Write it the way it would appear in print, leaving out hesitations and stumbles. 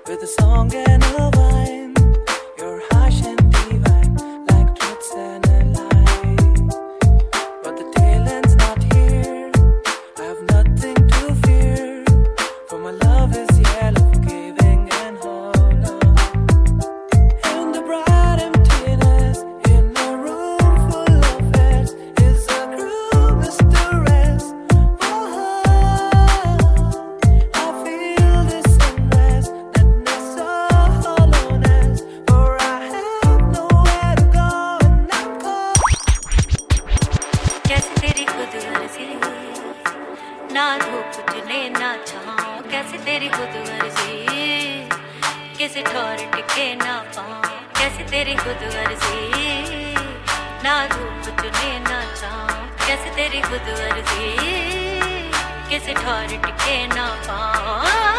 with a song and a vine. You're harsh and divine, like truths and a lie. But the tail end's not here. I have nothing to fear, for my love is yellow, giving and hollow. In the bright emptiness, in a room full of heads, is a cruel mistress. I feel this unrest, madness or hollowness, for I have nowhere to go and not go. कैसे तेरी खुद गर्जी ना धूप चुने ना छाँव, कैसे तेरी खुद गर्जी किसी ठौर टिके ना पाँव, कैसे तेरी खुद गर्जी ना धूप चुने ना छाँव, कैसे तेरी खुद गर्जी किसी ठौर टिके ना पाँव.